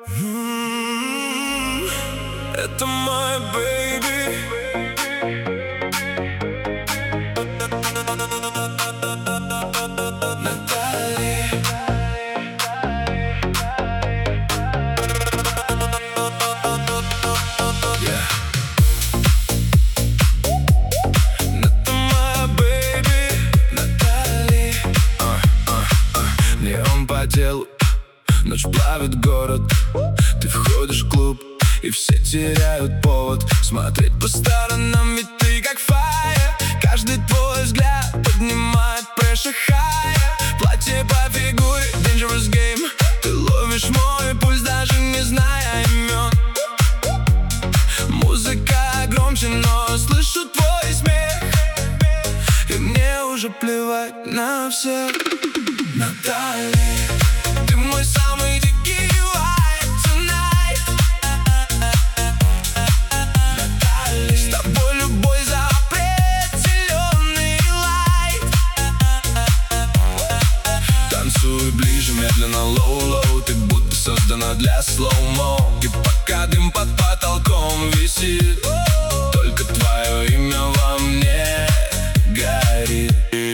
Это моя бэйби. Натали. Это моя бэйби. Натали. Неон по телу, ночь плавит город. Ты входишь в клуб, и все теряют повод смотреть по сторонам, ведь ты как фаер. Каждый твой взгляд поднимает pressure higher. Платье по фигуре, dangerous game. Ты ловишь мой пульс, даже не зная имен. Музыка громче, но слышу твой смех, и мне уже плевать на всех. Натали, ты мой самый дикий vibe tonight. Натали, с тобой любой запрет, зеленый лайт. Танцуй ближе, медленно, low-low. Ты будто создана для слоумо. И пока дым под потолком висит, только твое имя во мне горит.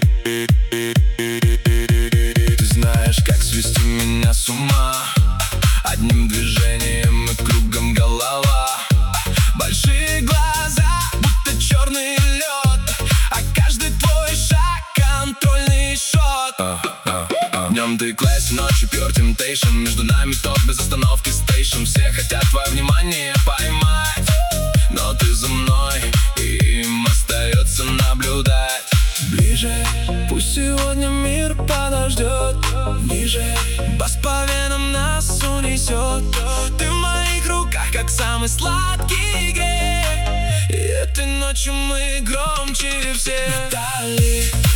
Как свести меня с ума одним движением и кругом голова. Большие глаза, будто черный лед, а каждый твой шаг контрольный шот. Днем ты класс, ночью pure temptation. Между нами ток без остановки station. Все хотят твое внимание поймать, но ты за мной, и им остается наблюдать. Ближе, пусть сегодня мир подождет. Ниже, бас по венам нас унесет. Ты в моих руках, как самый сладкий гей, и этой ночью мы громче всех. Натали.